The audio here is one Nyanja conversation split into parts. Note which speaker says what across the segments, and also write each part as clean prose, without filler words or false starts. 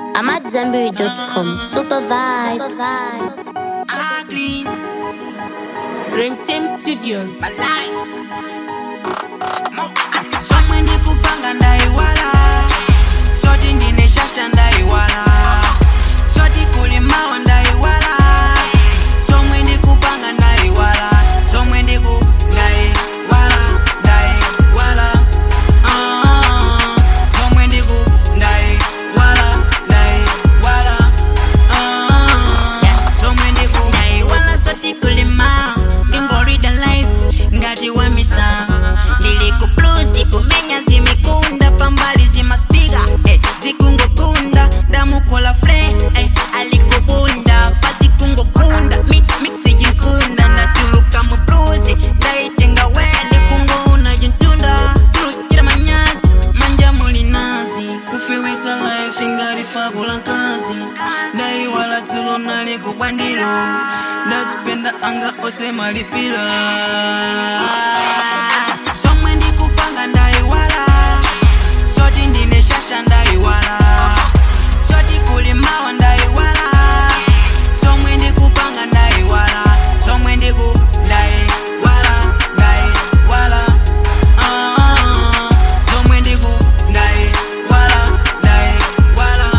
Speaker 1: I'm at Zenberry.com. Super vibes.
Speaker 2: Ugly.
Speaker 3: Ring Team Studios.
Speaker 2: Malai. Somwe ndikupanga ndaiwala. Shoti ndine shasha ndaiwala. Shoti kulimawa ndaiwala. Somwe ndikupanga ndaiwala. Somwe ndiku ndaiwala. Ndaiwala. Somwe ndiku ndaiwala. Ndaiwala. Somwe ndiku ndaiwala. Shoti kulimawa. Ndingorida life. Ngati wamisa. Liliko blues kumenya zimikunda pambali zimaspiga zikungokunda damukola fre alikubunda fazi kungokunda mixi jinkunda natuluka mu blues ndaitenga wende kungona jintunda silukira manyazi manja mulinazi kufiwisa life ingari fagula nkazi ndaiwala tulo nalikubwandilo ndasipenda anga ose malipila somwe ndikupanga ndaiwala shoti ndine shasha ndaiwala shoti kulimawa ndaiwala somwe ndikupanga ndaiwala somwe ndiku ndaiwala ndaiwala somwe ndiku ndaiwala ndaiwala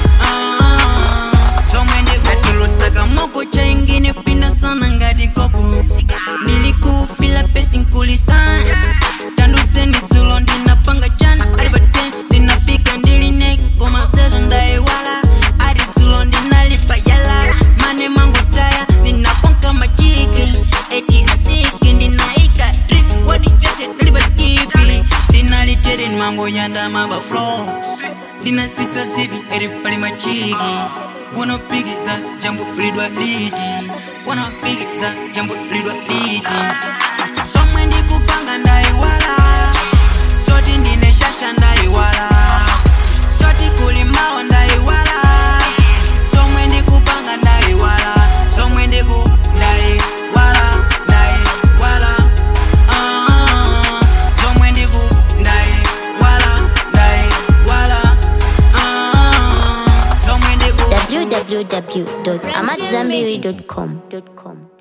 Speaker 2: somwe ndiku natulosaka moko chaingine pinda sana ngati koko ndilikufila pesi nkulisana tanduseni dzulo ndinapanga chana alibate ndinafika ndilineko masezo ndaiwala ari dzulo ndinalipa yala mane mango taya ndinaponka machiki eti asiki ndinaika drip wadi vyose nalibatipi ndinalitere mango yanda maba flow ndinatsitsa zibi eri pali machiki wanopigiza jambo lidwa lidi wanopigiza jambo lidwa lidi somwe ndikupanga ndaiwala shoti ndine shasha ndaiwala shoti kulimawa ndaiwala somwe ndikupanga ndaiwala somwe ndiku ndaiwala ndaiwala somwe ndiku ndaiwala ndaiwala somwe ndiku
Speaker 1: www.amatzambiri.com.